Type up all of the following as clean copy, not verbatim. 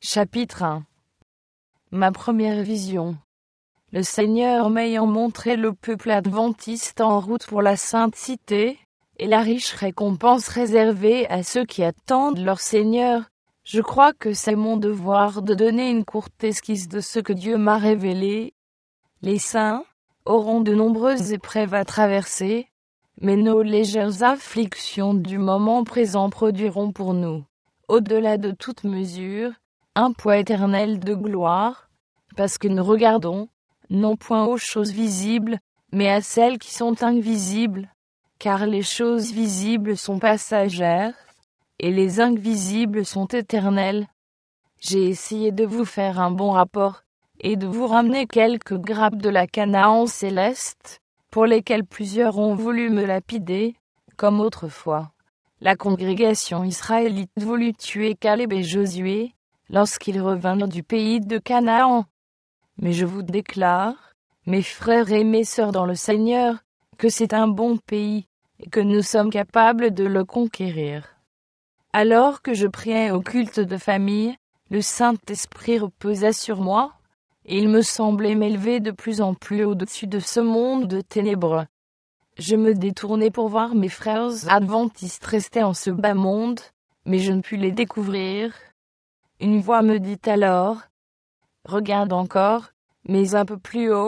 Chapitre 1. Ma première vision. Le Seigneur m'ayant montré le peuple adventiste en route pour la sainte cité, et la riche récompense réservée à ceux qui attendent leur Seigneur, je crois que c'est mon devoir de donner une courte esquisse de ce que Dieu m'a révélé. Les saints auront de nombreuses épreuves à traverser, mais nos légères afflictions du moment présent produiront pour nous, au-delà de toute mesure, un poids éternel de gloire, parce que nous regardons, non point aux choses visibles, mais à celles qui sont invisibles, car les choses visibles sont passagères, et les invisibles sont éternelles. J'ai essayé de vous faire un bon rapport, et de vous ramener quelques grappes de la Canaan céleste, pour lesquelles plusieurs ont voulu me lapider, comme autrefois. La congrégation israélite voulut tuer Caleb et Josué, lorsqu'ils revinrent du pays de Canaan. Mais je vous déclare, mes frères et mes sœurs dans le Seigneur, que c'est un bon pays, et que nous sommes capables de le conquérir. Alors que je priais au culte de famille, le Saint-Esprit reposa sur moi, et il me semblait m'élever de plus en plus au-dessus de ce monde de ténèbres. Je me détournai pour voir mes frères adventistes rester en ce bas monde, mais je ne pus les découvrir. Une voix me dit alors, « Regarde encore, mais un peu plus haut. »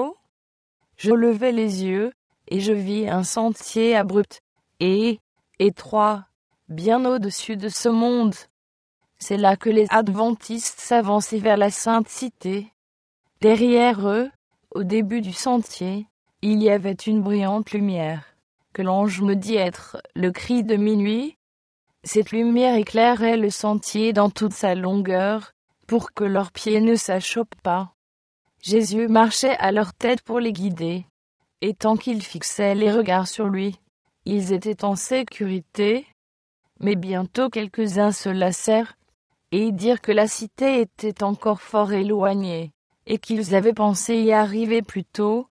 Je levai les yeux, et je vis un sentier abrupt et étroit, bien au-dessus de ce monde. C'est là que les adventistes s'avançaient vers la sainte cité. Derrière eux, au début du sentier, il y avait une brillante lumière, que l'ange me dit être le cri de minuit. Cette lumière éclairait le sentier dans toute sa longueur, pour que leurs pieds ne s'achoppent pas. Jésus marchait à leur tête pour les guider, et tant qu'ils fixaient les regards sur lui, ils étaient en sécurité. Mais bientôt quelques-uns se lassèrent, et dirent que la cité était encore fort éloignée, et qu'ils avaient pensé y arriver plus tôt.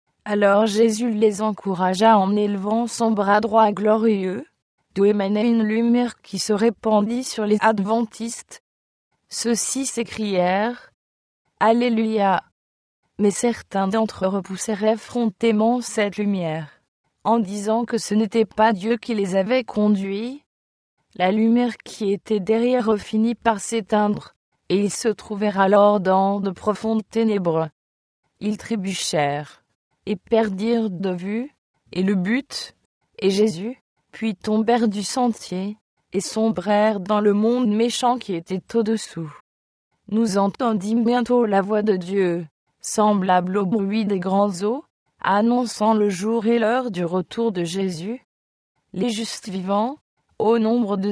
Alors Jésus les encouragea en élevant son bras droit glorieux, d'où émanait une lumière qui se répandit sur les adventistes. Ceux-ci s'écrièrent « Alléluia !» Mais certains d'entre eux repoussèrent effrontément cette lumière, en disant que ce n'était pas Dieu qui les avait conduits. La lumière qui était derrière eux finit par s'éteindre, et ils se trouvèrent alors dans de profondes ténèbres. Ils trébuchèrent, et perdirent de vue, et le but, et Jésus, puis tombèrent du sentier, et sombrèrent dans le monde méchant qui était au-dessous. Nous entendîmes bientôt la voix de Dieu, semblable au bruit des grands eaux, annonçant le jour et l'heure du retour de Jésus. Les justes vivants, au nombre de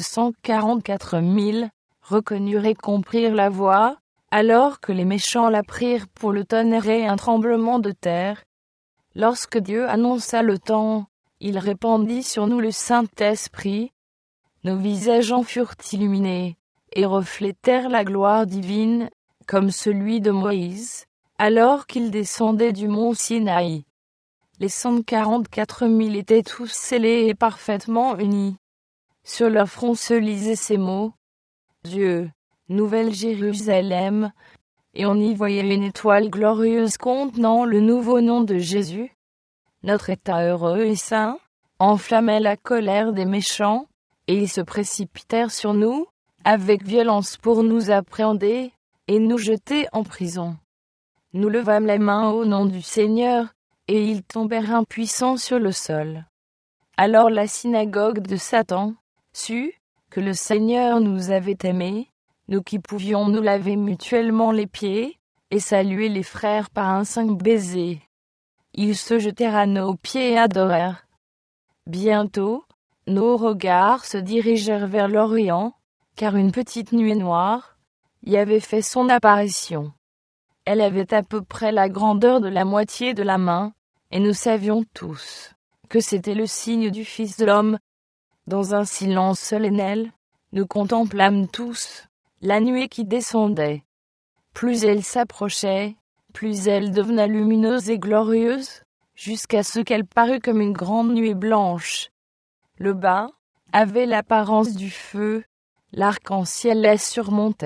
144 000, reconnurent et comprirent la voix, alors que les méchants la prirent pour le tonnerre et un tremblement de terre. Lorsque Dieu annonça le temps, il répandit sur nous le Saint-Esprit. Nos visages en furent illuminés, et reflétèrent la gloire divine, comme celui de Moïse, alors qu'il descendait du mont Sinaï. Les 144 000 étaient tous scellés et parfaitement unis. Sur leur front se lisaient ces mots, « Dieu, Nouvelle Jérusalem », et on y voyait une étoile glorieuse contenant le nouveau nom de Jésus. Notre état heureux et saint enflammait la colère des méchants, et ils se précipitèrent sur nous, avec violence pour nous appréhender, et nous jeter en prison. Nous levâmes les mains au nom du Seigneur, et ils tombèrent impuissants sur le sol. Alors la synagogue de Satan sut que le Seigneur nous avait aimés, nous qui pouvions nous laver mutuellement les pieds, et saluer les frères par un 5 baisers. Ils se jetèrent à nos pieds et adorèrent. Bientôt, nos regards se dirigèrent vers l'Orient, car une petite nuée noire y avait fait son apparition. Elle avait à peu près la grandeur de la moitié de la main, et nous savions tous que c'était le signe du Fils de l'homme. Dans un silence solennel, nous contemplâmes tous la nuée qui descendait. Plus elle s'approchait, plus elle devenait lumineuse et glorieuse, jusqu'à ce qu'elle parût comme une grande nuée blanche. Le bas avait l'apparence du feu, l'arc-en-ciel la surmontait,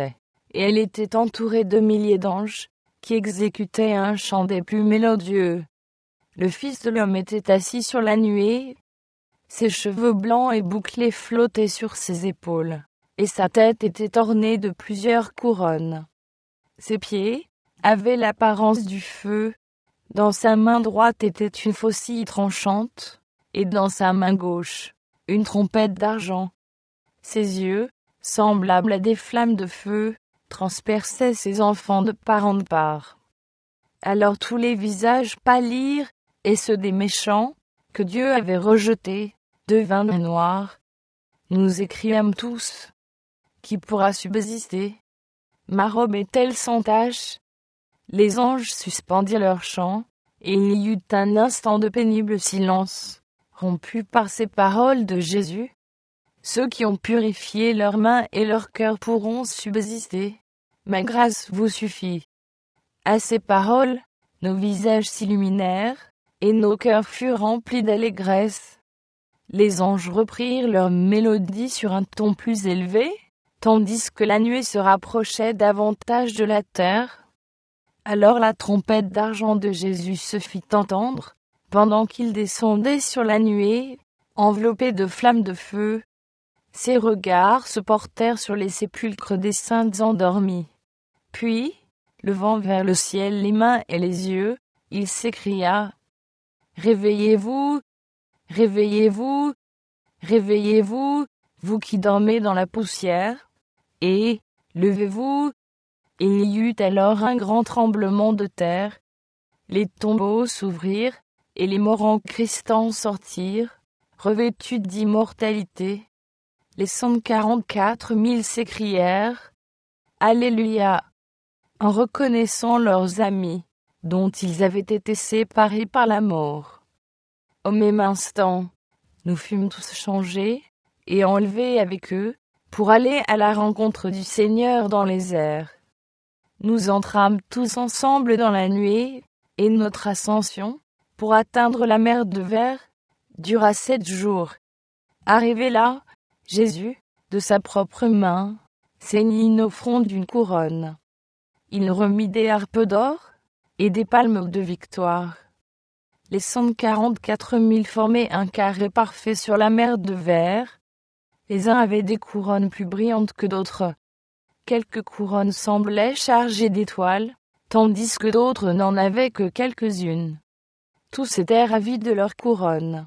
et elle était entourée de milliers d'anges, qui exécutaient un chant des plus mélodieux. Le Fils de l'homme était assis sur la nuée. Ses cheveux blancs et bouclés flottaient sur ses épaules, et sa tête était ornée de plusieurs couronnes. Ses pieds avaient l'apparence du feu. Dans sa main droite était une faucille tranchante, et dans sa main gauche, une trompette d'argent. Ses yeux, semblables à des flammes de feu, transperçaient ses enfants de part en part. Alors tous les visages pâlirent, et ceux des méchants, que Dieu avait rejetés, devinrent noirs. Nous écriâmes tous: qui pourra subsister? Ma robe est-elle sans tache? Les anges suspendirent leur chant, et il y eut un instant de pénible silence, rompu par ces paroles de Jésus. Ceux qui ont purifié leurs mains et leur cœur pourront subsister. Ma grâce vous suffit. À ces paroles, nos visages s'illuminèrent, et nos cœurs furent remplis d'allégresse. Les anges reprirent leur mélodie sur un ton plus élevé, tandis que la nuée se rapprochait davantage de la terre. Alors la trompette d'argent de Jésus se fit entendre, pendant qu'il descendait sur la nuée, enveloppé de flammes de feu. Ses regards se portèrent sur les sépulcres des saints endormis. Puis, levant vers le ciel les mains et les yeux, il s'écria: Réveillez-vous, réveillez-vous, réveillez-vous, vous qui dormez dans la poussière, et levez-vous. Il y eut alors un grand tremblement de terre. Les tombeaux s'ouvrirent, et les morts en Christ en sortirent, revêtus d'immortalité. Les 144 000 s'écrièrent: Alléluia! En reconnaissant leurs amis, dont ils avaient été séparés par la mort. Au même instant, nous fûmes tous changés, et enlevés avec eux, pour aller à la rencontre du Seigneur dans les airs. Nous entrâmes tous ensemble dans la nuée, et notre ascension, pour atteindre la mer de verre, dura 7 jours. Arrivé là, Jésus, de sa propre main, ceignit nos fronts d'une couronne. Il remit des harpes d'or, et des palmes de victoire. Les 144 000 formaient un carré parfait sur la mer de verre. Les uns avaient des couronnes plus brillantes que d'autres. Quelques couronnes semblaient chargées d'étoiles, tandis que d'autres n'en avaient que quelques-unes. Tous étaient ravis de leurs couronnes.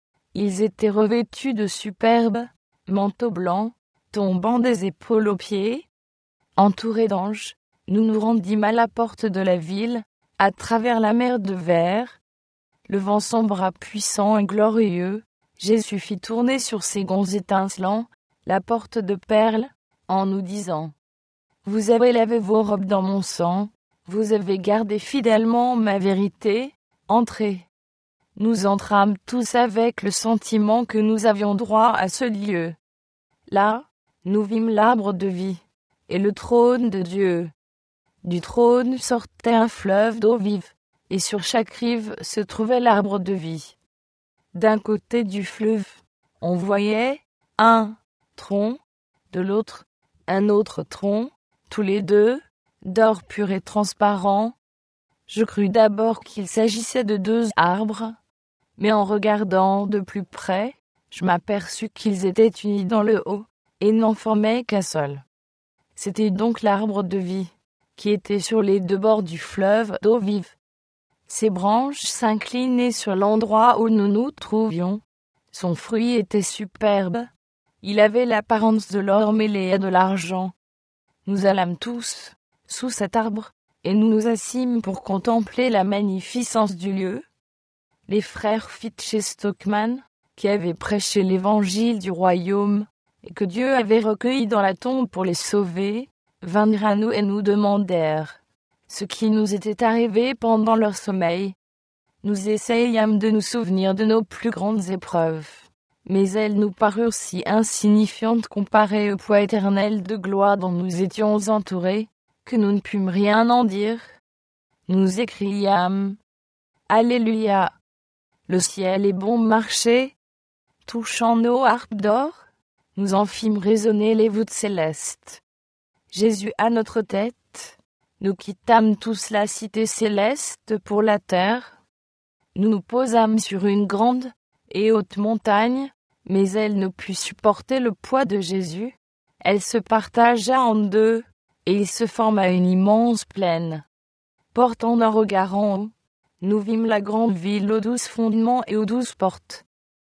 Ils étaient revêtus de superbes manteaux blancs, tombant des épaules aux pieds. Entourés d'anges, nous nous rendîmes à la porte de la ville, à travers la mer de verre. Levant son bras puissant et glorieux, Jésus fit tourner sur ses gonds étincelants la porte de perles, en nous disant: Vous avez lavé vos robes dans mon sang, vous avez gardé fidèlement ma vérité, entrez. Nous entrâmes tous avec le sentiment que nous avions droit à ce lieu. Là, nous vîmes l'arbre de vie, et le trône de Dieu. Du trône sortait un fleuve d'eau vive, et sur chaque rive se trouvait l'arbre de vie. D'un côté du fleuve, on voyait un tronc, de l'autre, un autre tronc, tous les deux, d'or pur et transparent. Je crus d'abord qu'il s'agissait de 2 arbres, mais en regardant de plus près, je m'aperçus qu'ils étaient unis dans le haut, et n'en formaient qu'un seul. C'était donc l'arbre de vie, qui était sur les 2 bords du fleuve d'eau vive. Ses branches s'inclinaient sur l'endroit où nous nous trouvions. Son fruit était superbe. Il avait l'apparence de l'or mêlé à de l'argent. Nous allâmes tous sous cet arbre, et nous nous assîmes pour contempler la magnificence du lieu. Les frères Fitch Stockman, qui avaient prêché l'évangile du royaume, et que Dieu avait recueillis dans la tombe pour les sauver, vinrent à nous et nous demandèrent ce qui nous était arrivé pendant leur sommeil. Nous essayâmes de nous souvenir de nos plus grandes épreuves, mais elles nous parurent si insignifiantes comparées au poids éternel de gloire dont nous étions entourés, que nous ne pûmes rien en dire. Nous écriâmes: Alléluia! Le ciel est bon marché. Touchant nos harpes d'or, nous en fîmes résonner les voûtes célestes. Jésus à notre tête, nous quittâmes tous la cité céleste pour la terre. Nous nous posâmes sur une grande et haute montagne, mais elle ne put supporter le poids de Jésus. Elle se partagea en deux, et il se forma une immense plaine. Portant un regard en haut, nous vîmes la grande ville aux 12 fondements et aux 12 portes.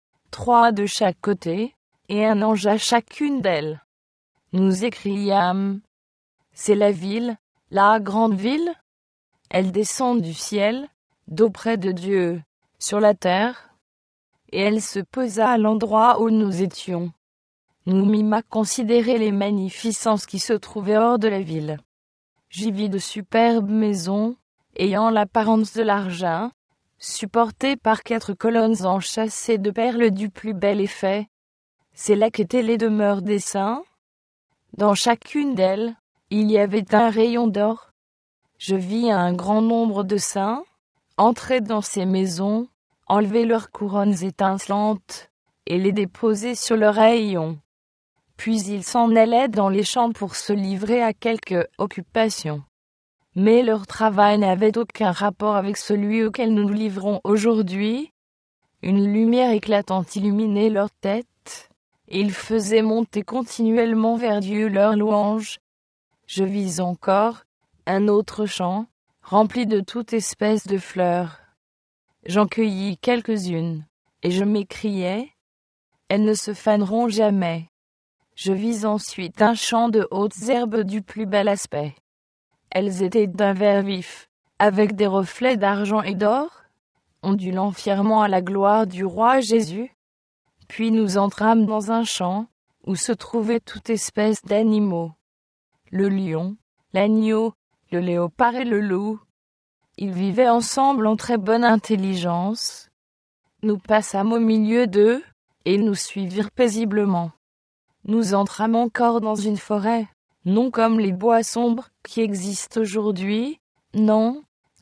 3 de chaque côté, et un ange à chacune d'elles. Nous écriâmes: c'est la ville, la grande ville. Elle descend du ciel, d'auprès de Dieu, sur la terre. Et elle se posa à l'endroit où nous étions. Nous mîmes à considérer les magnificences qui se trouvaient hors de la ville. J'y vis de superbes maisons, ayant l'apparence de l'argent, supportées par 4 colonnes enchâssées de perles du plus bel effet. C'est là qu'étaient les demeures des saints. Dans chacune d'elles, il y avait un rayon d'or. Je vis un grand nombre de saints entrer dans ces maisons, enlever leurs couronnes étincelantes, et les déposer sur leurs rayons. Puis ils s'en allaient dans les champs pour se livrer à quelque occupation. Mais leur travail n'avait aucun rapport avec celui auquel nous nous livrons aujourd'hui. Une lumière éclatante illuminait leur tête, et ils faisaient monter continuellement vers Dieu leur louange. Je vis encore un autre champ, rempli de toute espèce de fleurs. J'en cueillis quelques-unes, et je m'écriai: elles ne se faneront jamais. Je vis ensuite un champ de hautes herbes du plus bel aspect. Elles étaient d'un vert vif, avec des reflets d'argent et d'or, ondulant fièrement à la gloire du roi Jésus. Puis nous entrâmes dans un champ, où se trouvait toute espèce d'animaux. Le lion, l'agneau, le léopard et le loup. Ils vivaient ensemble en très bonne intelligence. Nous passâmes au milieu d'eux, et ils nous suivirent paisiblement. Nous entrâmes encore dans une forêt, non comme les bois sombres qui existent aujourd'hui, non,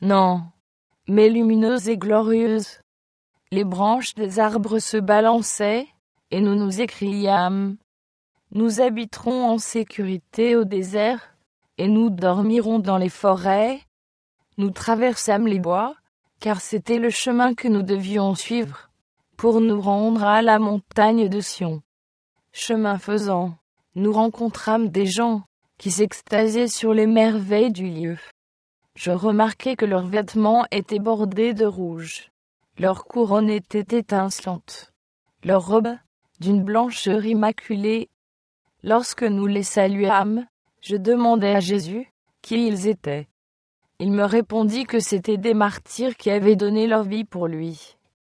mais lumineuse et glorieuse. Les branches des arbres se balançaient, et nous nous écriâmes: nous habiterons en sécurité au désert, et nous dormirons dans les forêts. Nous traversâmes les bois, car c'était le chemin que nous devions suivre, pour nous rendre à la montagne de Sion. Chemin faisant, nous rencontrâmes des gens qui s'extasiaient sur les merveilles du lieu. Je remarquai que leurs vêtements étaient bordés de rouge. Leurs couronnes étaient étincelantes. Leurs robes, d'une blancheur immaculée. Lorsque nous les saluâmes, je demandai à Jésus qui ils étaient. Il me répondit que c'étaient des martyrs qui avaient donné leur vie pour lui.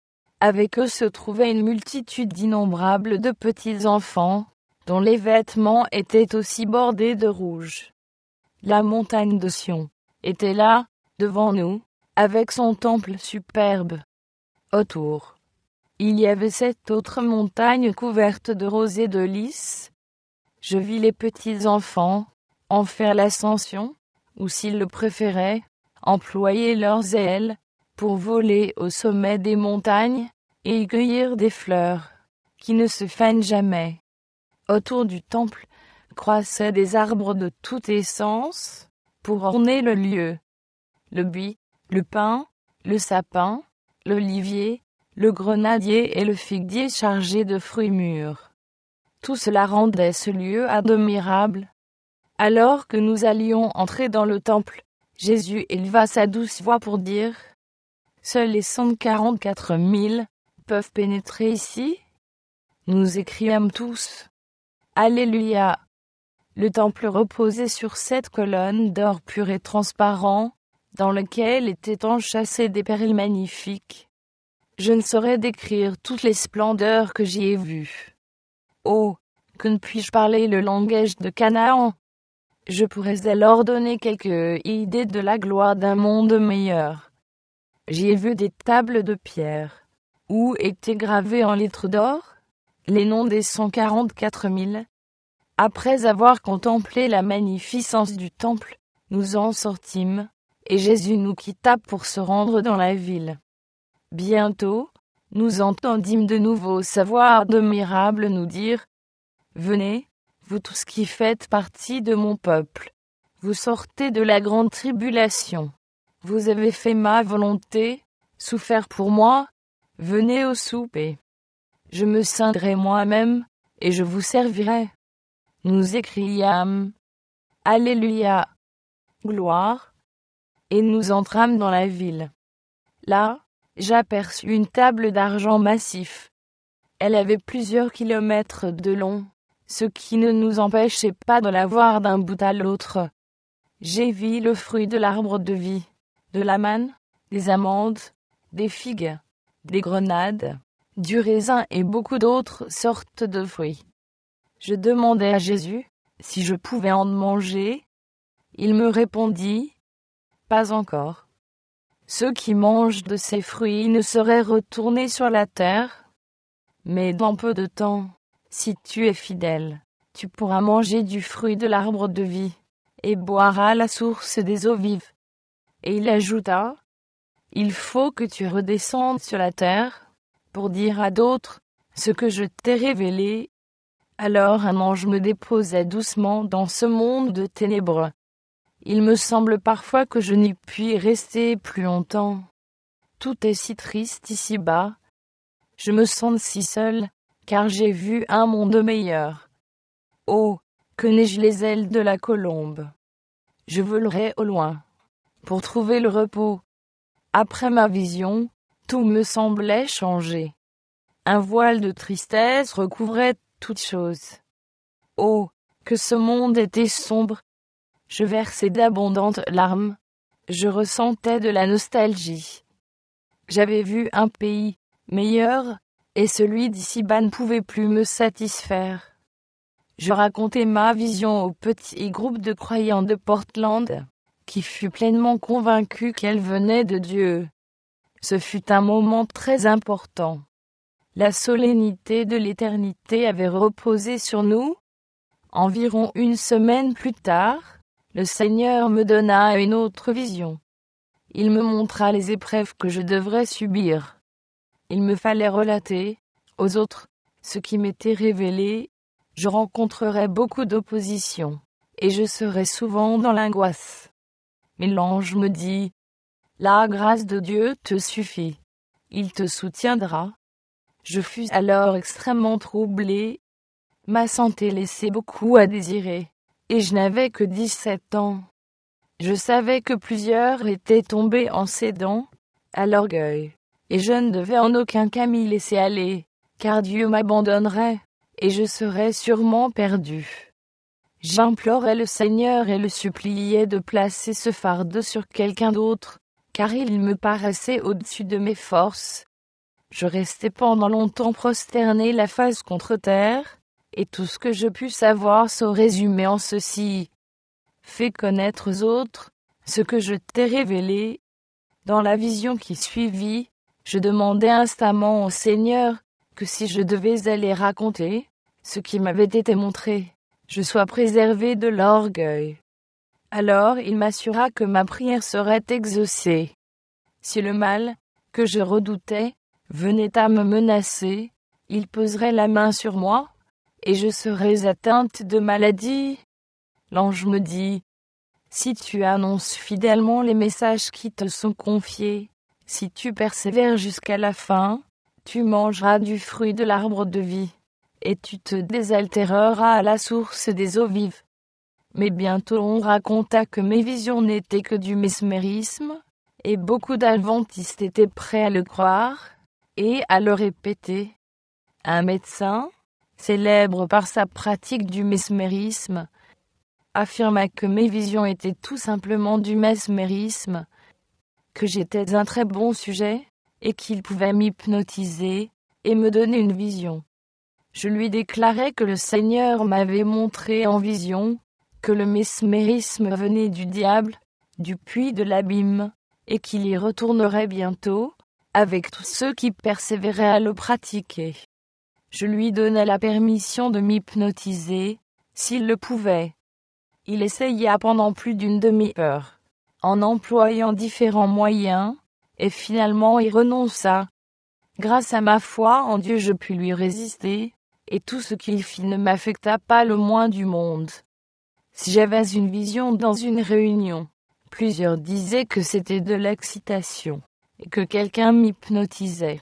Avec eux se trouvait une multitude innombrable de petits enfants, dont les vêtements étaient aussi bordés de rouge. La montagne de Sion était là, devant nous, avec son temple superbe. Autour, il y avait 7 autres montagnes couvertes de rosées de lys. Je vis les petits enfants en faire l'ascension, ou s'ils le préféraient, employer leurs ailes pour voler au sommet des montagnes et y cueillir des fleurs qui ne se fanent jamais. Autour du temple croissaient des arbres de toute essence pour orner le lieu. Le buis, le pin, le sapin, l'olivier, le grenadier et le figuier chargés de fruits mûrs. Tout cela rendait ce lieu admirable. Alors que nous allions entrer dans le temple, Jésus éleva sa douce voix pour dire: seuls les 144 000 peuvent pénétrer ici. Nous écriâmes tous: Alléluia! Le temple reposait sur 7 colonnes d'or pur et transparent, dans lesquelles étaient enchâssées des perles magnifiques. Je ne saurais décrire toutes les splendeurs que j'y ai vues. Oh, que ne puis-je parler le langage de Canaan! Je pourrais alors donner quelques idées de la gloire d'un monde meilleur. J'y ai vu des tables de pierre, où étaient gravés en lettres d'or les noms des 144 000. Après avoir contemplé la magnificence du temple, nous en sortîmes, et Jésus nous quitta pour se rendre dans la ville. Bientôt, nous entendîmes de nouveau sa voix admirable nous dire: venez, vous tous qui faites partie de mon peuple, vous sortez de la grande tribulation. Vous avez fait ma volonté, souffert pour moi, venez au souper. Je me ceindrai moi-même, et je vous servirai. Nous écriâmes « Alléluia, gloire », et nous entrâmes dans la ville. Là, j'aperçus une table d'argent massif. Elle avait plusieurs kilomètres de long, ce qui ne nous empêchait pas de la voir d'un bout à l'autre. J'ai vu le fruit de l'arbre de vie, de la manne, des amandes, des figues, des grenades, du raisin et beaucoup d'autres sortes de fruits. Je demandai à Jésus si je pouvais en manger. Il me répondit « Pas encore. Ceux qui mangent de ces fruits ne seraient retournés sur la terre. Mais dans peu de temps, si tu es fidèle, tu pourras manger du fruit de l'arbre de vie et boiras la source des eaux vives. » Et il ajouta « Il faut que tu redescendes sur la terre pour dire à d'autres ce que je t'ai révélé. » Alors un ange me déposait doucement dans ce monde de ténèbres. Il me semble parfois que je n'y puis rester plus longtemps. Tout est si triste ici-bas. Je me sens si seul, car j'ai vu un monde meilleur. Oh, que n'ai-je les ailes de la colombe. Je volerai au loin, pour trouver le repos. Après ma vision, tout me semblait changer. Un voile de tristesse recouvrait toute chose. Oh, que ce monde était sombre. Je versais d'abondantes larmes. Je ressentais de la nostalgie. J'avais vu un pays meilleur, et celui d'ici-bas ne pouvait plus me satisfaire. Je racontai ma vision au petit groupe de croyants de Portland, qui fut pleinement convaincu qu'elle venait de Dieu. Ce fut un moment très important. La solennité de l'éternité avait reposé sur nous. Environ une semaine plus tard, le Seigneur me donna une autre vision. Il me montra les épreuves que je devrais subir. Il me fallait relater aux autres ce qui m'était révélé. Je rencontrerais beaucoup d'opposition, et je serais souvent dans l'angoisse. Mais l'ange me dit « La grâce de Dieu te suffit. Il te soutiendra. » Je fus alors extrêmement troublé. Ma santé laissait beaucoup à désirer, et je n'avais que 17 ans. Je savais que plusieurs étaient tombés en cédant à l'orgueil, et je ne devais en aucun cas m'y laisser aller, car Dieu m'abandonnerait, et je serais sûrement perdu. J'implorais le Seigneur et le suppliais de placer ce fardeau sur quelqu'un d'autre, car il me paraissait au-dessus de mes forces. Je restai pendant longtemps prosterné la face contre terre, et tout ce que je pus savoir se résumait en ceci. Fais connaître aux autres ce que je t'ai révélé. Dans la vision qui suivit, je demandai instamment au Seigneur que si je devais aller raconter ce qui m'avait été montré, je sois préservé de l'orgueil. Alors il m'assura que ma prière serait exaucée. Si le mal, que je redoutais, venait à me menacer, il poserait la main sur moi, et je serais atteinte de maladie. L'ange me dit, si tu annonces fidèlement les messages qui te sont confiés, si tu persévères jusqu'à la fin, tu mangeras du fruit de l'arbre de vie, et tu te désaltéreras à la source des eaux vives. Mais bientôt on raconta que mes visions n'étaient que du mesmérisme, et beaucoup d'adventistes étaient prêts à le croire, et à le répéter. Un médecin, célèbre par sa pratique du mesmérisme, affirma que mes visions étaient tout simplement du mesmérisme, que j'étais un très bon sujet, et qu'il pouvait m'hypnotiser, et me donner une vision. Je lui déclarai que le Seigneur m'avait montré en vision, que le mesmérisme venait du diable, du puits de l'abîme, et qu'il y retournerait bientôt, avec tous ceux qui persévéraient à le pratiquer. Je lui donnai la permission de m'hypnotiser, s'il le pouvait. Il essaya pendant plus d'une demi-heure, en employant différents moyens, et finalement y renonça. Grâce à ma foi en Dieu je pus lui résister, et tout ce qu'il fit ne m'affecta pas le moins du monde. Si j'avais une vision dans une réunion, plusieurs disaient que c'était de l'excitation, et que quelqu'un m'hypnotisait.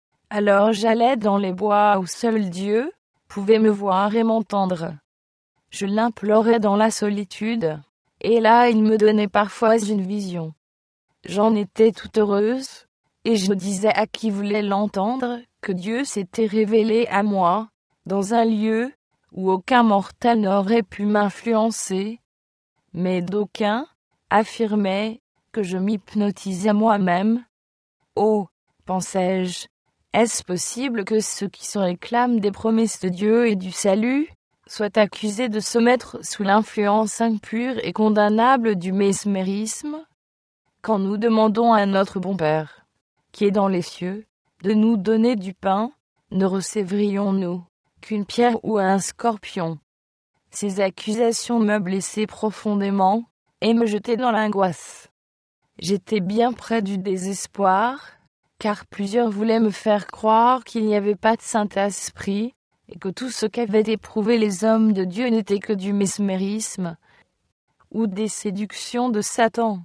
Alors j'allais dans les bois où seul Dieu pouvait me voir et m'entendre. Je l'implorais dans la solitude, et là il me donnait parfois une vision. J'en étais toute heureuse, et je disais à qui voulait l'entendre que Dieu s'était révélé à moi, dans un lieu où aucun mortel n'aurait pu m'influencer. Mais d'aucuns affirmaient que je m'hypnotisais moi-même. Oh, pensais-je, est-ce possible que ceux qui se réclament des promesses de Dieu et du salut soient accusés de se mettre sous l'influence impure et condamnable du mesmérisme? Quand nous demandons à notre bon Père, qui est dans les cieux, de nous donner du pain, ne recevrions-nous qu'une pierre ou un scorpion? Ces accusations me blessaient profondément et me jetaient dans l'angoisse. J'étais bien près du désespoir, car plusieurs voulaient me faire croire qu'il n'y avait pas de Saint-Esprit, et que tout ce qu'avaient éprouvé les hommes de Dieu n'était que du mesmérisme, ou des séductions de Satan.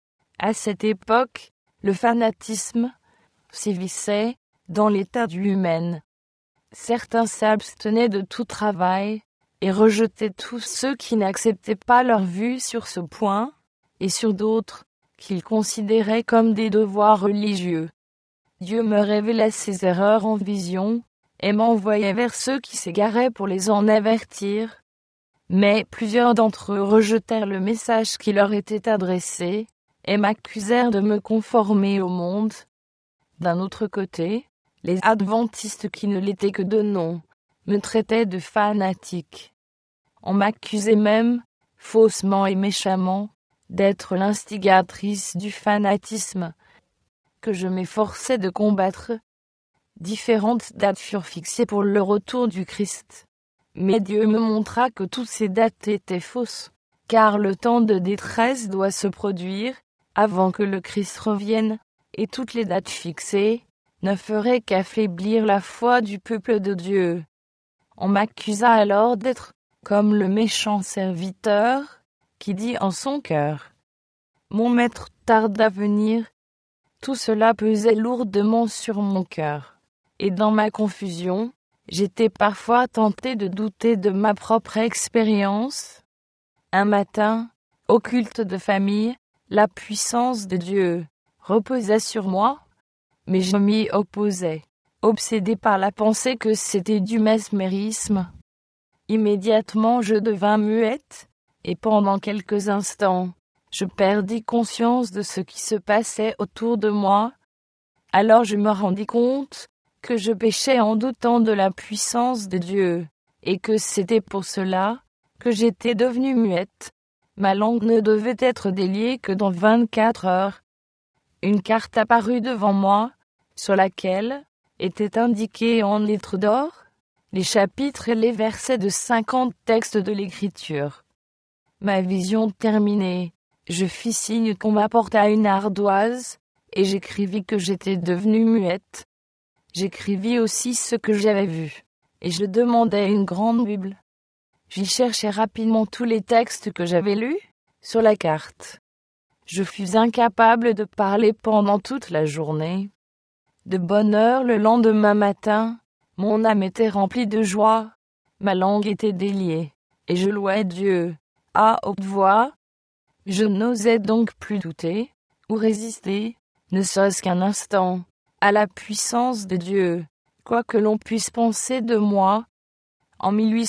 À cette époque, le fanatisme sévissait dans l'état du humain. Certains s'abstenaient de tout travail, et rejetaient tous ceux qui n'acceptaient pas leur vue sur ce point, et sur d'autres, qu'ils considéraient comme des devoirs religieux. Dieu me révélait ces erreurs en vision, et m'envoyait vers ceux qui s'égaraient pour les en avertir. Mais plusieurs d'entre eux rejetèrent le message qui leur était adressé, et m'accusèrent de me conformer au monde. D'un autre côté, les adventistes qui ne l'étaient que de nom, me traitaient de fanatique. On m'accusait même, faussement et méchamment, d'être l'instigatrice du fanatisme, que je m'efforçais de combattre. Différentes dates furent fixées pour le retour du Christ. Mais Dieu me montra que toutes ces dates étaient fausses, car le temps de détresse doit se produire avant que le Christ revienne, et toutes les dates fixées ne feraient qu'affaiblir la foi du peuple de Dieu. On m'accusa alors d'être comme le méchant serviteur qui dit en son cœur: mon maître tarde à venir. Tout cela pesait lourdement sur mon cœur, et dans ma confusion, j'étais parfois tenté de douter de ma propre expérience. Un matin, au culte de famille, la puissance de Dieu reposait sur moi, mais je m'y opposais, obsédé par la pensée que c'était du mesmérisme. Immédiatement je devins muette, et pendant quelques instants, je perdis conscience de ce qui se passait autour de moi. Alors je me rendis compte que je péchais en doutant de la puissance de Dieu, et que c'était pour cela que j'étais devenue muette. Ma langue ne devait être déliée que dans 24 heures. Une carte apparut devant moi, sur laquelle étaient indiqués en lettres d'or les chapitres et les versets de 50 textes de l'Écriture. Ma vision terminée, je fis signe qu'on m'apportât une ardoise, et j'écrivis que j'étais devenue muette. J'écrivis aussi ce que j'avais vu, et je demandai une grande Bible. J'y cherchai rapidement tous les textes que j'avais lus sur la carte. Je fus incapable de parler pendant toute la journée. De bonne heure le lendemain matin, mon âme était remplie de joie, ma langue était déliée, et je louais Dieu à haute voix. Je n'osais donc plus douter, ou résister, ne serait-ce qu'un instant, à la puissance de Dieu, quoi que l'on puisse penser de moi. En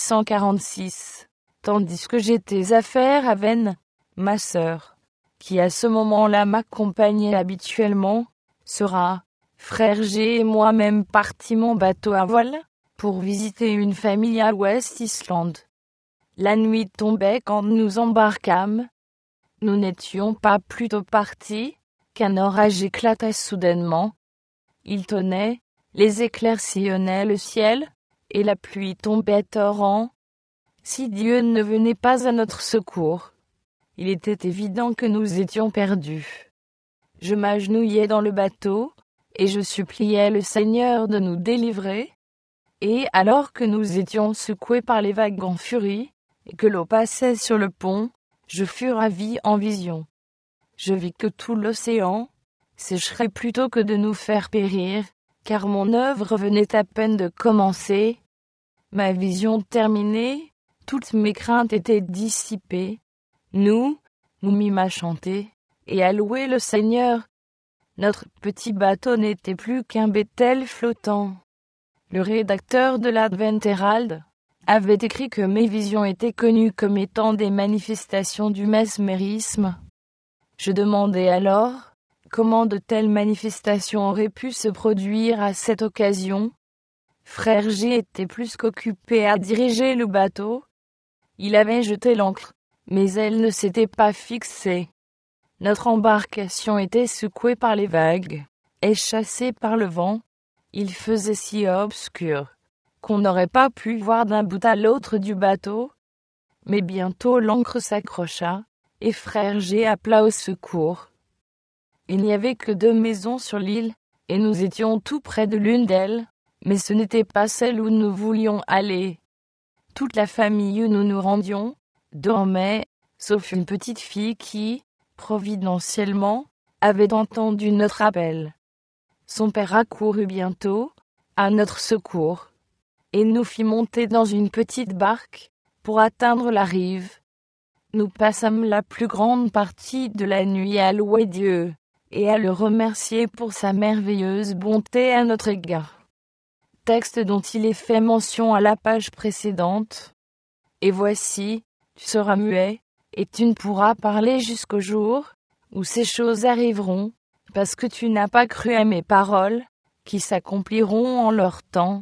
1846, tandis que j'étais à faire à Vennes, ma sœur, qui à ce moment-là m'accompagnait habituellement, sera Frère G et moi-même partîmes en bateau à voile, pour visiter une famille à West Island. La nuit tombait quand nous embarquâmes. Nous n'étions pas plus tôt partis, qu'un orage éclata soudainement. Il tonnait, les éclairs sillonnaient le ciel, et la pluie tombait à torrents. Si Dieu ne venait pas à notre secours, il était évident que nous étions perdus. Je m'agenouillai dans le bateau, et je suppliais le Seigneur de nous délivrer. Et alors que nous étions secoués par les vagues en furie, et que l'eau passait sur le pont, je fus ravi en vision. Je vis que tout l'océan sécherait plutôt que de nous faire périr, car mon œuvre venait à peine de commencer. Ma vision terminée, toutes mes craintes étaient dissipées. Nous mîmes à chanter et à louer le Seigneur. Notre petit bateau n'était plus qu'un bétel flottant. Le rédacteur de l'Advent Herald avait écrit que mes visions étaient connues comme étant des manifestations du mesmérisme. Je demandai alors comment de telles manifestations auraient pu se produire à cette occasion. Frère G était plus qu'occupé à diriger le bateau. Il avait jeté l'ancre, mais elle ne s'était pas fixée. Notre embarcation était secouée par les vagues et chassée par le vent. Il faisait si obscur qu'on n'aurait pas pu voir d'un bout à l'autre du bateau. Mais bientôt l'ancre s'accrocha, et frère G appela au secours. Il n'y avait que 2 maisons sur l'île, et nous étions tout près de l'une d'elles, mais ce n'était pas celle où nous voulions aller. Toute la famille où nous nous rendions dormait, sauf une petite fille qui, providentiellement, avait entendu notre appel. Son père accourut bientôt à notre secours, et nous fit monter dans une petite barque pour atteindre la rive. Nous passâmes la plus grande partie de la nuit à louer Dieu et à le remercier pour sa merveilleuse bonté à notre égard. Texte dont il est fait mention à la page précédente. Et voici, tu seras muet, et tu ne pourras parler jusqu'au jour où ces choses arriveront, parce que tu n'as pas cru à mes paroles, qui s'accompliront en leur temps.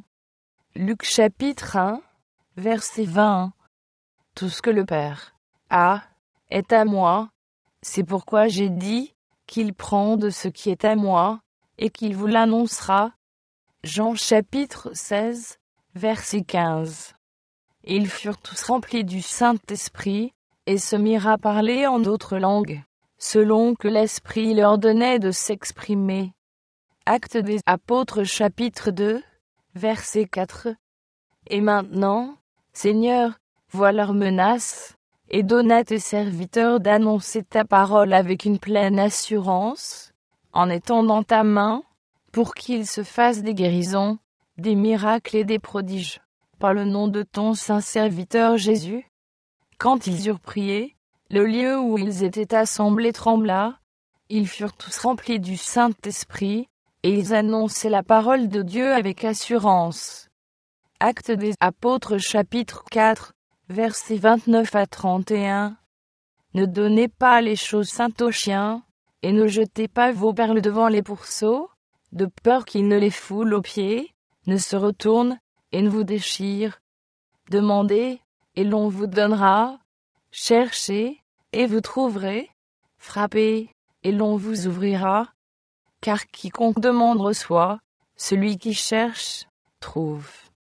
Luc chapitre 1, verset 21. Tout ce que le Père a est à moi. C'est pourquoi j'ai dit qu'il prend de ce qui est à moi, et qu'il vous l'annoncera. Jean chapitre 16, verset 15. Ils furent tous remplis du Saint-Esprit, et se mirent à parler en d'autres langues, selon que l'Esprit leur donnait de s'exprimer. Actes des Apôtres chapitre 2, verset 4. Et maintenant, Seigneur, vois leurs menaces, et donne à tes serviteurs d'annoncer ta parole avec une pleine assurance, en étendant ta main, pour qu'ils se fassent des guérisons, des miracles et des prodiges, par le nom de ton saint serviteur Jésus. Quand ils eurent prié, le lieu où ils étaient assemblés trembla, ils furent tous remplis du Saint-Esprit, et ils annonçaient la parole de Dieu avec assurance. Actes des Apôtres chapitre 4, versets 29 à 31. Ne donnez pas les choses saintes aux chiens, et ne jetez pas vos perles devant les pourceaux, de peur qu'ils ne les foulent aux pieds, ne se retournent, et ne vous déchirent. Demandez, et l'on vous donnera. Cherchez, et vous trouverez. Frappez, et l'on vous ouvrira. Car quiconque demande reçoit, celui qui cherche, trouve.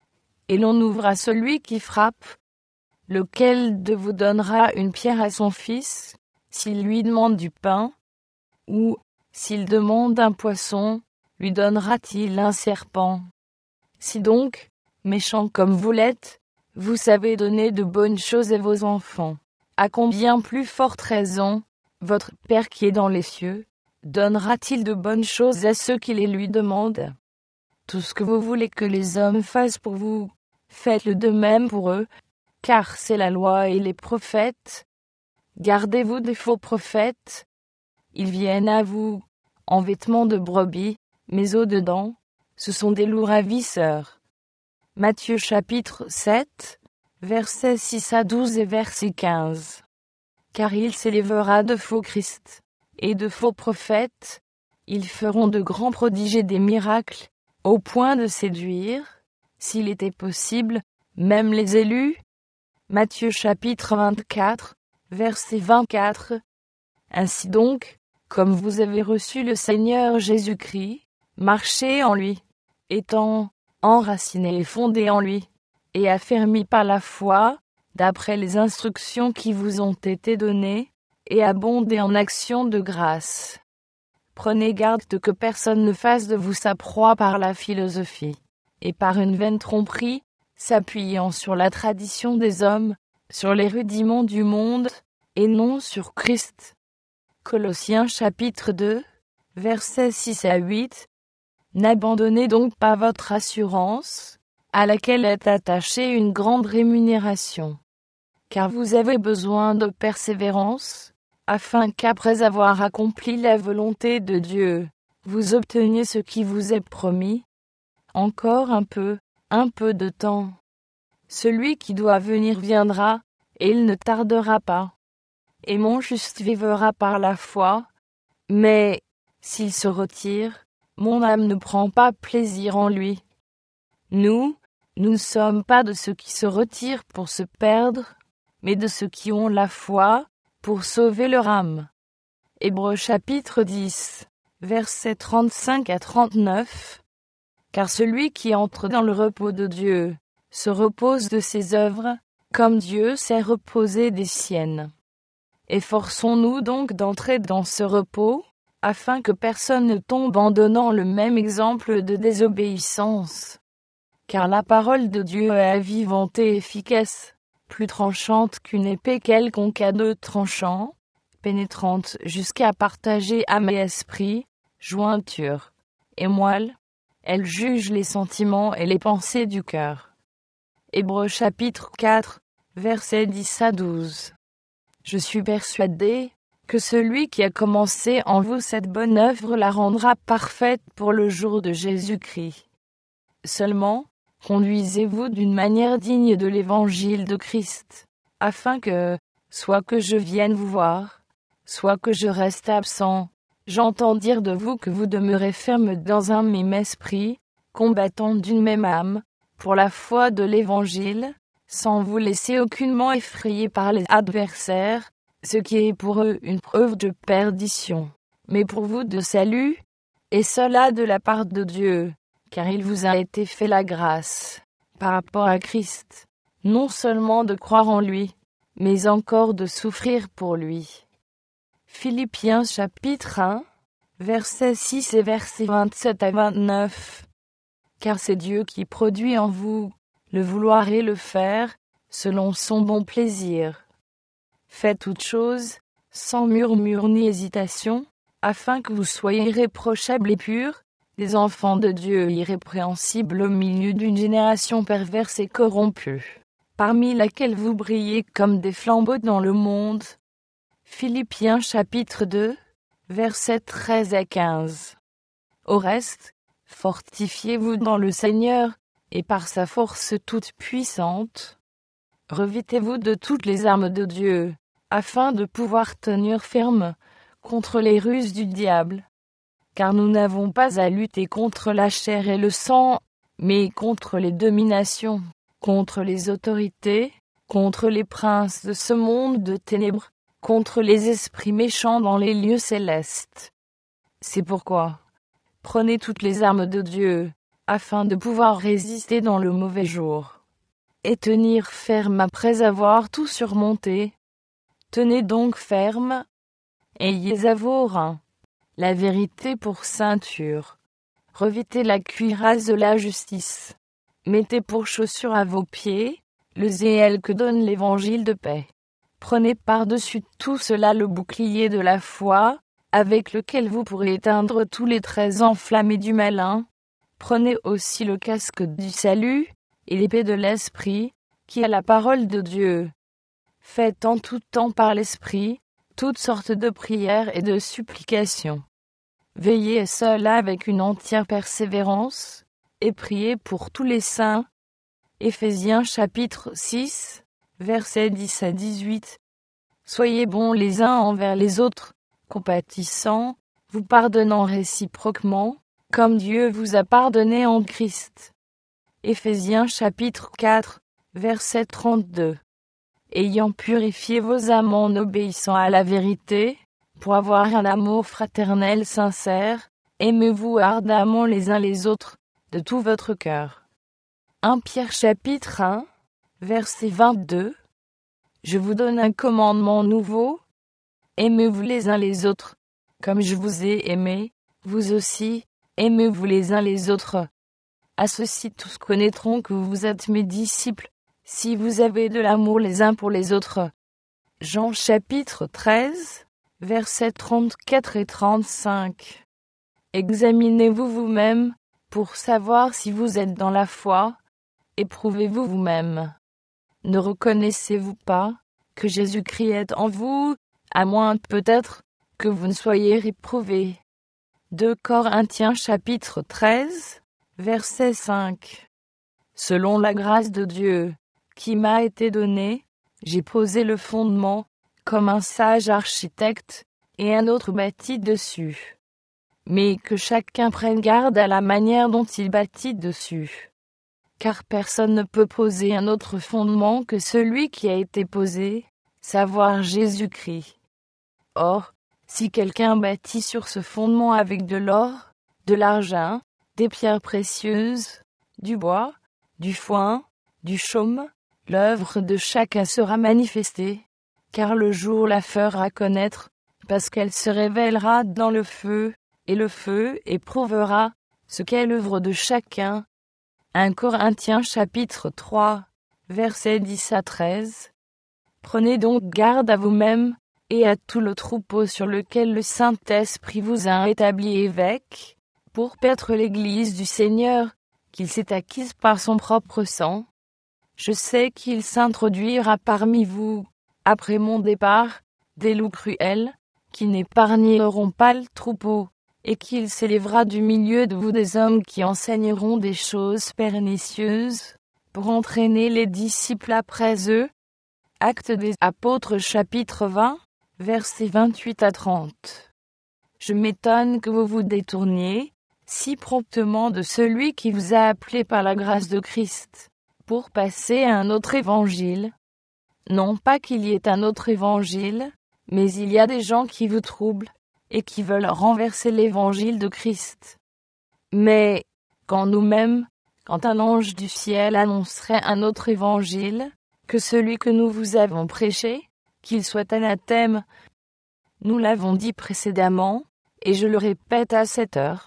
Et l'on ouvre à celui qui frappe. Lequel de vous donnera une pierre à son fils, s'il lui demande du pain? Ou, s'il demande un poisson, lui donnera-t-il un serpent? Si donc, méchants comme vous l'êtes, vous savez donner de bonnes choses à vos enfants, à combien plus forte raison, votre Père qui est dans les cieux, donnera-t-il de bonnes choses à ceux qui les lui demandent? Tout ce que vous voulez que les hommes fassent pour vous, faites-le de même pour eux, car c'est la loi et les prophètes. Gardez-vous des faux prophètes. Ils viennent à vous, en vêtements de brebis, mais au-dedans, ce sont des loups ravisseurs. Matthieu chapitre 7, versets 6 à 12 et verset 15. Car il s'élèvera de faux Christ et de faux prophètes. Ils feront de grands prodiges et des miracles, au point de séduire, s'il était possible, même les élus. Matthieu chapitre 24, verset 24. Ainsi donc, comme vous avez reçu le Seigneur Jésus-Christ, marchez en lui, étant enracinés et fondés en lui, et affermis par la foi, d'après les instructions qui vous ont été données, et abondez en actions de grâce. Prenez garde que personne ne fasse de vous sa proie par la philosophie, et par une vaine tromperie, s'appuyant sur la tradition des hommes, sur les rudiments du monde, et non sur Christ. Colossiens chapitre 2, versets 6 à 8. N'abandonnez donc pas votre assurance, à laquelle est attachée une grande rémunération. Car vous avez besoin de persévérance, afin qu'après avoir accompli la volonté de Dieu, vous obteniez ce qui vous est promis. Encore un peu de temps. Celui qui doit venir viendra, et il ne tardera pas. Et mon juste vivra par la foi, mais, s'il se retire, mon âme ne prend pas plaisir en lui. Nous ne sommes pas de ceux qui se retirent pour se perdre, mais de ceux qui ont la foi, pour sauver leur âme. Hébreux chapitre 10, versets 35 à 39. Car celui qui entre dans le repos de Dieu, se repose de ses œuvres, comme Dieu s'est reposé des siennes. Efforçons-nous donc d'entrer dans ce repos, afin que personne ne tombe en donnant le même exemple de désobéissance. Car la parole de Dieu est vivante et efficace, plus tranchante qu'une épée quelconque à deux tranchants, pénétrante jusqu'à partager âme et esprit, jointure et moelle. Elle juge les sentiments et les pensées du cœur. Hébreux chapitre 4, versets 10 à 12. Je suis persuadé que celui qui a commencé en vous cette bonne œuvre la rendra parfaite pour le jour de Jésus-Christ. Seulement, conduisez-vous d'une manière digne de l'évangile de Christ, afin que, soit que je vienne vous voir, soit que je reste absent, j'entends dire de vous que vous demeurez ferme dans un même esprit, combattant d'une même âme, pour la foi de l'Évangile, sans vous laisser aucunement effrayer par les adversaires, ce qui est pour eux une preuve de perdition, mais pour vous de salut, et cela de la part de Dieu, car il vous a été fait la grâce, par rapport à Christ, non seulement de croire en lui, mais encore de souffrir pour lui. Philippiens chapitre 1, versets 6 et versets 27 à 29. Car c'est Dieu qui produit en vous le vouloir et le faire, selon son bon plaisir. Faites toutes choses, sans murmure ni hésitation, afin que vous soyez irréprochables et purs, des enfants de Dieu irrépréhensibles au milieu d'une génération perverse et corrompue, parmi laquelle vous brillez comme des flambeaux dans le monde. Philippiens chapitre 2, versets 13 à 15. Au reste, fortifiez-vous dans le Seigneur, et par sa force toute puissante. Revêtez-vous de toutes les armes de Dieu, afin de pouvoir tenir ferme contre les ruses du diable. Car nous n'avons pas à lutter contre la chair et le sang, mais contre les dominations, contre les autorités, contre les princes de ce monde de ténèbres, contre les esprits méchants dans les lieux célestes. C'est pourquoi, prenez toutes les armes de Dieu, afin de pouvoir résister dans le mauvais jour, et tenir ferme après avoir tout surmonté. Tenez donc ferme, ayez à vos reins la vérité pour ceinture. Revêtez la cuirasse de la justice. Mettez pour chaussure à vos pieds le zèle que donne l'évangile de paix. Prenez par-dessus tout cela le bouclier de la foi, avec lequel vous pourrez éteindre tous les traits enflammés du malin. Prenez aussi le casque du salut, et l'épée de l'esprit, qui est la parole de Dieu. Faites en tout temps par l'esprit toutes sortes de prières et de supplications. Veillez à cela avec une entière persévérance, et priez pour tous les saints. Éphésiens chapitre 6, versets 10 à 18. Soyez bons les uns envers les autres, compatissants, vous pardonnant réciproquement, comme Dieu vous a pardonné en Christ. Éphésiens chapitre 4, verset 32. Ayant purifié vos âmes en obéissant à la vérité, pour avoir un amour fraternel sincère, aimez-vous ardemment les uns les autres, de tout votre cœur. 1 Pierre chapitre 1, verset 22. Je vous donne un commandement nouveau. Aimez-vous les uns les autres, comme je vous ai aimé, vous aussi, aimez-vous les uns les autres. À ceci tous connaîtront que vous êtes mes disciples, si vous avez de l'amour les uns pour les autres. Jean chapitre 13, versets 34 et 35. Examinez-vous vous-même, pour savoir si vous êtes dans la foi. Éprouvez-vous vous-même. Ne reconnaissez-vous pas que Jésus-Christ est en vous, à moins peut-être que vous ne soyez réprouvés. 2 Corinthiens chapitre 13, verset 5. Selon la grâce de Dieu, qui m'a été donnée, j'ai posé le fondement, comme un sage architecte, et un autre bâtit dessus. Mais que chacun prenne garde à la manière dont il bâtit dessus. Car personne ne peut poser un autre fondement que celui qui a été posé, savoir Jésus-Christ. Or, si quelqu'un bâtit sur ce fondement avec de l'or, de l'argent, des pierres précieuses, du bois, du foin, du chaume, l'œuvre de chacun sera manifestée, car le jour la fera connaître, parce qu'elle se révélera dans le feu, et le feu éprouvera ce qu'est l'œuvre de chacun. 1 Corinthiens chapitre 3, versets 10 à 13. Prenez donc garde à vous-même, et à tout le troupeau sur lequel le Saint-Esprit vous a établi évêque, pour paître l'Église du Seigneur, qu'il s'est acquise par son propre sang. Je sais qu'il s'introduira parmi vous, après mon départ, des loups cruels, qui n'épargneront pas le troupeau, et qu'il s'élèvera du milieu de vous des hommes qui enseigneront des choses pernicieuses, pour entraîner les disciples après eux. Actes des Apôtres chapitre 20, versets 28 à 30. Je m'étonne que vous vous détourniez, si promptement de celui qui vous a appelé par la grâce de Christ, pour passer à un autre évangile. Non pas qu'il y ait un autre évangile, mais il y a des gens qui vous troublent, et qui veulent renverser l'évangile de Christ. Mais, quand nous-mêmes, quand un ange du ciel annoncerait un autre évangile, que celui que nous vous avons prêché, qu'il soit anathème, nous l'avons dit précédemment, et je le répète à cette heure.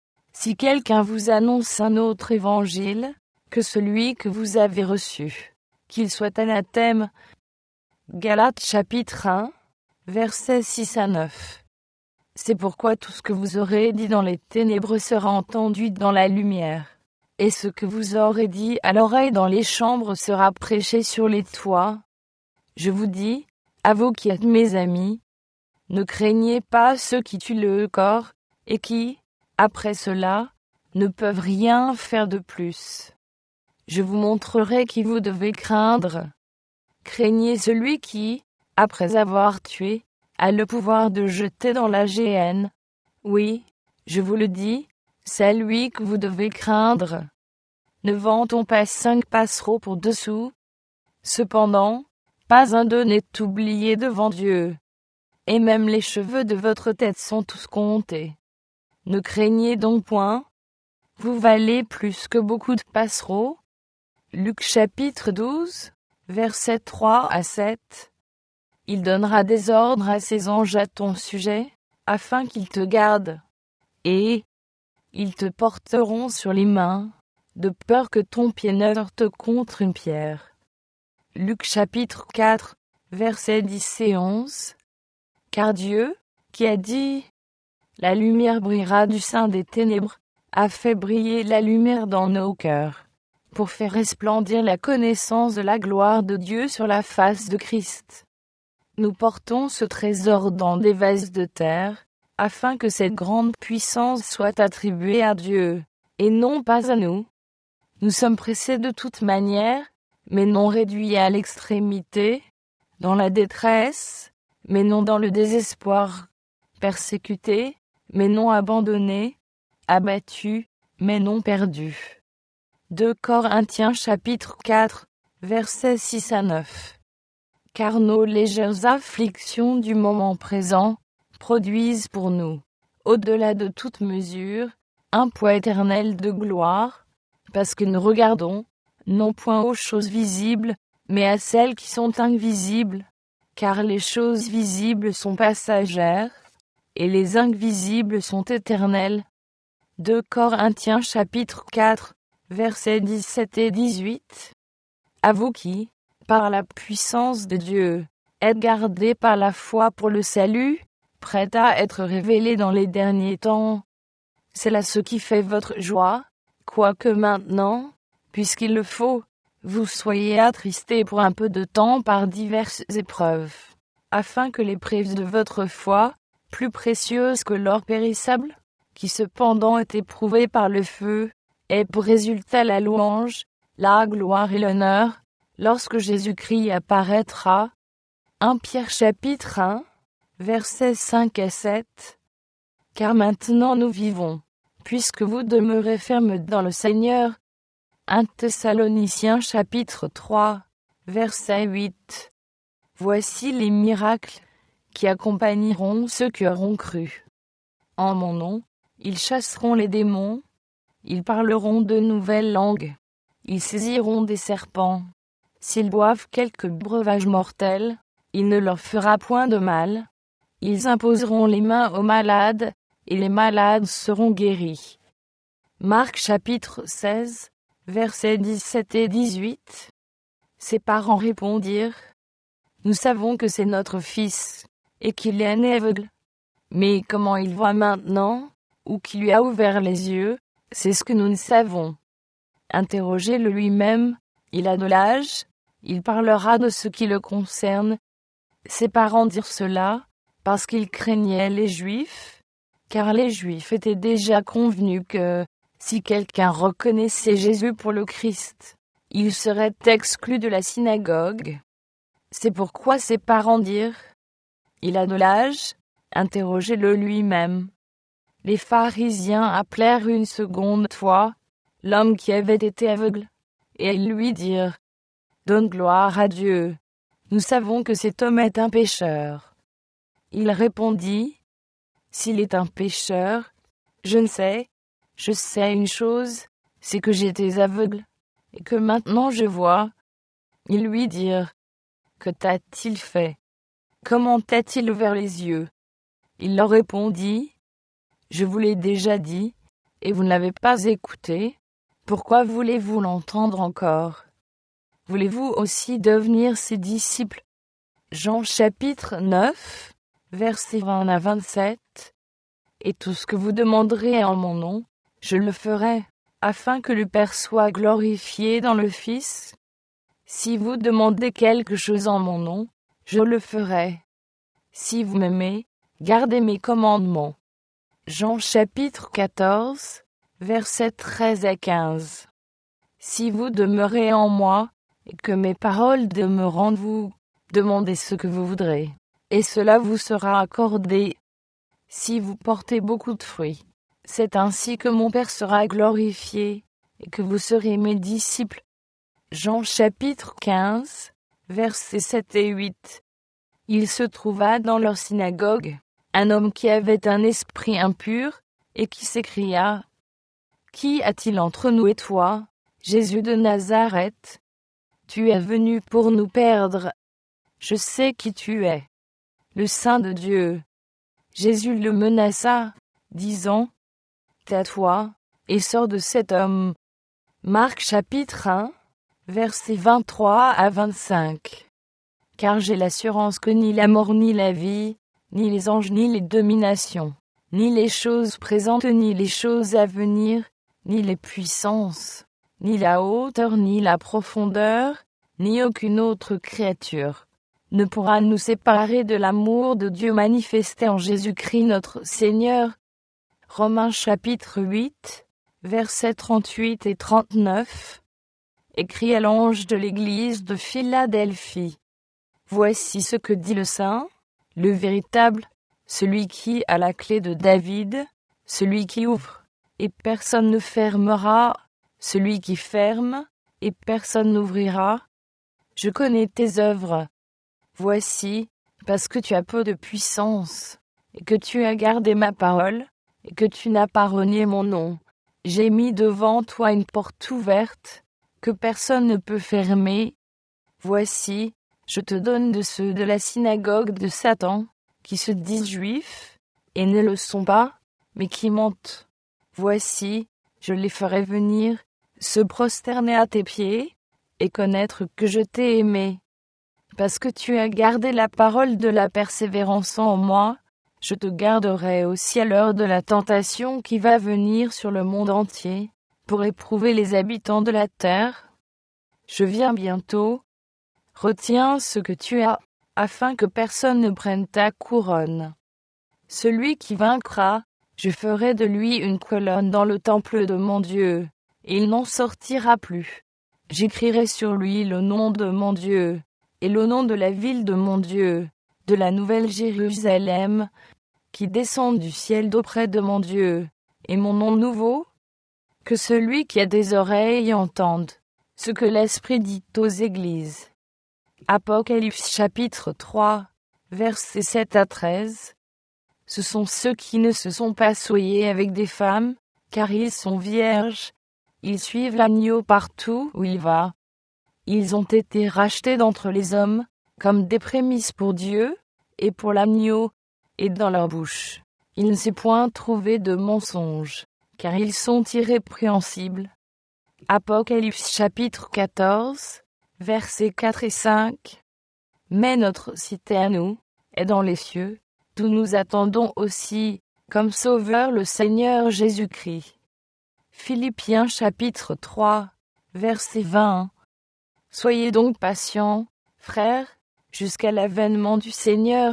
Si quelqu'un vous annonce un autre évangile, que celui que vous avez reçu, qu'il soit anathème. Galates chapitre 1, versets 6 à 9. C'est pourquoi tout ce que vous aurez dit dans les ténèbres sera entendu dans la lumière. Et ce que vous aurez dit à l'oreille dans les chambres sera prêché sur les toits. Je vous dis, à vous qui êtes mes amis, ne craignez pas ceux qui tuent le corps, et qui, après cela, ne peuvent rien faire de plus. Je vous montrerai qui vous devez craindre. Craignez celui qui, après avoir tué, a le pouvoir de jeter dans la géhenne. Oui, je vous le dis, c'est lui que vous devez craindre. Ne vend-on pas 5 passereaux pour 2 sous? Cependant, pas un d'eux n'est oublié devant Dieu. Et même les cheveux de votre tête sont tous comptés. Ne craignez donc point. Vous valez plus que beaucoup de passereaux. Luc chapitre 12, versets 3 à 7. Il donnera des ordres à ses anges à ton sujet, afin qu'ils te gardent. Et ils te porteront sur les mains, de peur que ton pied ne heurte contre une pierre. Luc chapitre 4, versets 10 et 11. Car Dieu, qui a dit « La lumière brillera du sein des ténèbres », a fait briller la lumière dans nos cœurs, pour faire resplendir la connaissance de la gloire de Dieu sur la face de Christ. Nous portons ce trésor dans des vases de terre, afin que cette grande puissance soit attribuée à Dieu, et non pas à nous. Nous sommes pressés de toute manière, mais non réduits à l'extrémité, dans la détresse, mais non dans le désespoir, persécutés, mais non abandonnés, abattus, mais non perdus. 2 Corinthiens chapitre 4, versets 6 à 9. Car nos légères afflictions du moment présent produisent pour nous, au-delà de toute mesure, un poids éternel de gloire, parce que nous regardons, non point aux choses visibles, mais à celles qui sont invisibles, car les choses visibles sont passagères, et les invisibles sont éternelles. 2 Corinthiens chapitre 4, versets 17 et 18. À vous qui, par la puissance de Dieu, êtes gardés par la foi pour le salut, prêt à être révélé dans les derniers temps. C'est là ce qui fait votre joie, quoique maintenant, puisqu'il le faut, vous soyez attristés pour un peu de temps par diverses épreuves, afin que l'épreuve de votre foi, plus précieuse que l'or périssable, qui cependant est éprouvée par le feu, ait pour résultat la louange, la gloire et l'honneur, lorsque Jésus-Christ apparaîtra. 1 Pierre chapitre 1, versets 5 à 7. Car maintenant nous vivons, puisque vous demeurez fermes dans le Seigneur. 1 Thessaloniciens chapitre 3, verset 8. Voici les miracles qui accompagneront ceux qui auront cru. En mon nom, ils chasseront les démons, ils parleront de nouvelles langues, ils saisiront des serpents. S'ils boivent quelque breuvage mortel, il ne leur fera point de mal. Ils imposeront les mains aux malades, et les malades seront guéris. Marc chapitre 16, versets 17 et 18. Ses parents répondirent: Nous savons que c'est notre fils, et qu'il est né aveugle. Mais comment il voit maintenant, ou qui lui a ouvert les yeux, c'est ce que nous ne savons. Interrogez-le lui-même, il a de l'âge, il parlera de ce qui le concerne. Ses parents dirent cela, parce qu'ils craignaient les Juifs, car les Juifs étaient déjà convenus que, si quelqu'un reconnaissait Jésus pour le Christ, il serait exclu de la synagogue. C'est pourquoi ses parents dirent: Il a de l'âge, interrogez-le lui-même. Les pharisiens appelèrent une seconde fois l'homme qui avait été aveugle, et ils lui dirent: Donne gloire à Dieu. Nous savons que cet homme est un pécheur. Il répondit: S'il est un pécheur, je ne sais. Je sais une chose, c'est que j'étais aveugle, et que maintenant je vois. Ils lui dirent: Que t'a-t-il fait? Comment t'a-t-il ouvert les yeux? Il leur répondit: Je vous l'ai déjà dit, et vous ne l'avez pas écouté. Pourquoi voulez-vous l'entendre encore? Voulez-vous aussi devenir ses disciples? Jean chapitre 9, versets 20 à 27. Et tout ce que vous demanderez en mon nom, je le ferai, afin que le Père soit glorifié dans le Fils. Si vous demandez quelque chose en mon nom, je le ferai. Si vous m'aimez, gardez mes commandements. Jean chapitre 14, versets 13 à 15. Si vous demeurez en moi, et que mes paroles demeurent en vous, demandez ce que vous voudrez, et cela vous sera accordé. Si vous portez beaucoup de fruits, c'est ainsi que mon Père sera glorifié, et que vous serez mes disciples. Jean chapitre 15, versets 7 et 8. Il se trouva dans leur synagogue un homme qui avait un esprit impur, et qui s'écria: Qui a-t-il entre nous et toi, Jésus de Nazareth? Tu es venu pour nous perdre. Je sais qui tu es, le Saint de Dieu. Jésus le menaça, disant: Tais-toi, et sors de cet homme. Marc chapitre 1, versets 23 à 25. Car j'ai l'assurance que ni la mort ni la vie, ni les anges ni les dominations, ni les choses présentes ni les choses à venir, ni les puissances, ni la hauteur ni la profondeur, ni aucune autre créature ne pourra nous séparer de l'amour de Dieu manifesté en Jésus-Christ notre Seigneur. Romains chapitre 8, versets 38 et 39. Écrit à l'ange de l'église de Philadelphie. Voici ce que dit le Saint, le véritable, celui qui a la clé de David, celui qui ouvre, et personne ne fermera, celui qui ferme, et personne n'ouvrira. Je connais tes œuvres. Voici, parce que tu as peu de puissance, et que tu as gardé ma parole, et que tu n'as pas renié mon nom, j'ai mis devant toi une porte ouverte, que personne ne peut fermer. Voici, je te donne de ceux de la synagogue de Satan, qui se disent juifs, et ne le sont pas, mais qui mentent. Voici, je les ferai venir, se prosterner à tes pieds, et connaître que je t'ai aimé. Parce que tu as gardé la parole de la persévérance en moi, je te garderai aussi à l'heure de la tentation qui va venir sur le monde entier, pour éprouver les habitants de la terre. Je viens bientôt. Retiens ce que tu as, afin que personne ne prenne ta couronne. Celui qui vaincra, je ferai de lui une colonne dans le temple de mon Dieu, et il n'en sortira plus. J'écrirai sur lui le nom de mon Dieu, et le nom de la ville de mon Dieu, de la nouvelle Jérusalem, qui descend du ciel d'auprès de mon Dieu, et mon nom nouveau. Que celui qui a des oreilles entende ce que l'Esprit dit aux églises. Apocalypse chapitre 3, versets 7 à 13. Ce sont ceux qui ne se sont pas souillés avec des femmes, car ils sont vierges. Ils suivent l'agneau partout où il va. Ils ont été rachetés d'entre les hommes, comme des prémices pour Dieu, et pour l'agneau, et dans leur bouche. Il ne s'est point trouvé de mensonge, car ils sont irrépréhensibles. Apocalypse chapitre 14, versets 4 et 5. Mais notre cité à nous est dans les cieux, d'où nous attendons aussi, comme Sauveur le Seigneur Jésus-Christ. Philippiens chapitre 3, verset 20. Soyez donc patients, frères, jusqu'à l'avènement du Seigneur.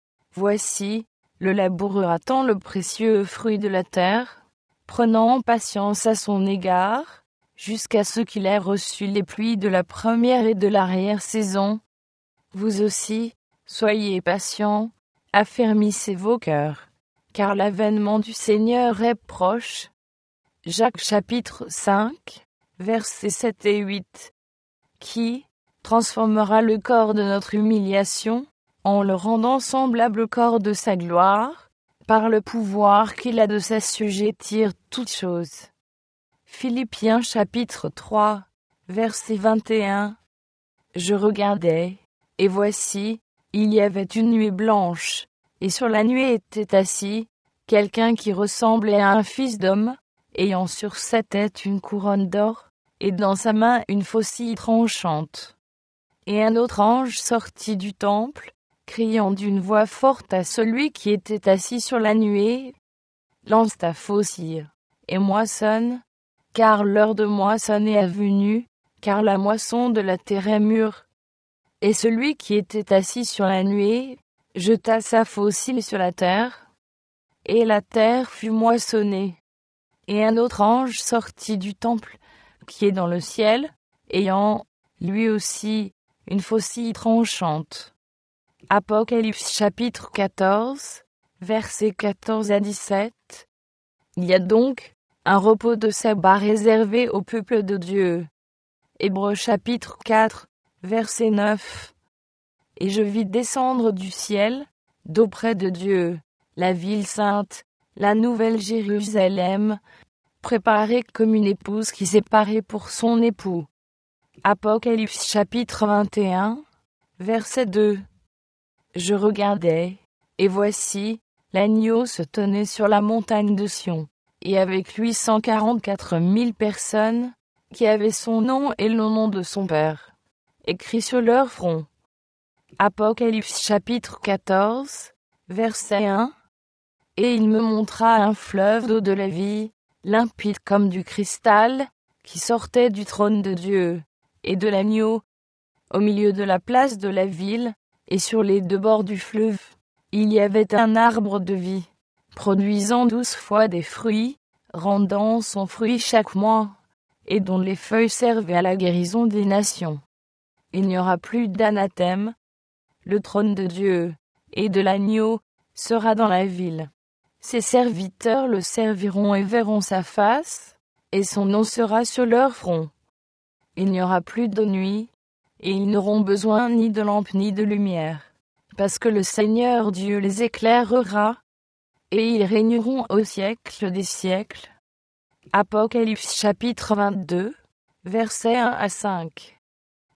Voici, le laboureur attend le précieux fruit de la terre, prenant patience à son égard, jusqu'à ce qu'il ait reçu les pluies de la première et de l'arrière-saison. Vous aussi, soyez patients, affermissez vos cœurs, car l'avènement du Seigneur est proche. Jacques chapitre 5, versets 7 et 8. Qui transformera le corps de notre humiliation, en le rendant semblable au corps de sa gloire, par le pouvoir qu'il a de s'assujettir toutes choses. Philippiens chapitre 3, verset 21. Je regardais, et voici, il y avait une nuée blanche, et sur la nuée était assis quelqu'un qui ressemblait à un fils d'homme, ayant sur sa tête une couronne d'or, et dans sa main une faucille tranchante. Et un autre ange sortit du temple, criant d'une voix forte à celui qui était assis sur la nuée, « Lance ta faucille, et moissonne, car l'heure de moissonner est venue, car la moisson de la terre est mûre. » Et celui qui était assis sur la nuée jeta sa faucille sur la terre, et la terre fut moissonnée. Et un autre ange sortit du temple, qui est dans le ciel, ayant, lui aussi, une faucille tranchante. Apocalypse chapitre 14, versets 14 à 17. Il y a donc un repos de sabbat réservé au peuple de Dieu. Hébreux chapitre 4, verset 9. Et je vis descendre du ciel, d'auprès de Dieu, la ville sainte, la nouvelle Jérusalem, préparée comme une épouse qui s'est parée pour son époux. Apocalypse chapitre 21, verset 2. Je regardais, et voici, l'agneau se tenait sur la montagne de Sion, et avec lui 144 000 personnes, qui avaient son nom et le nom de son Père, écrit sur leur front. Apocalypse chapitre 14, verset 1. Et il me montra un fleuve d'eau de la vie, limpide comme du cristal, qui sortait du trône de Dieu et de l'agneau, au milieu de la place de la ville, et sur les deux bords du fleuve, il y avait un arbre de vie, produisant 12 fois des fruits, rendant son fruit chaque mois, et dont les feuilles servaient à la guérison des nations. Il n'y aura plus d'anathème. Le trône de Dieu et de l'agneau sera dans la ville. Ses serviteurs le serviront et verront sa face, et son nom sera sur leur front. Il n'y aura plus de nuit, et ils n'auront besoin ni de lampe ni de lumière, parce que le Seigneur Dieu les éclairera, et ils régneront au siècle des siècles. Apocalypse chapitre 22, versets 1 à 5.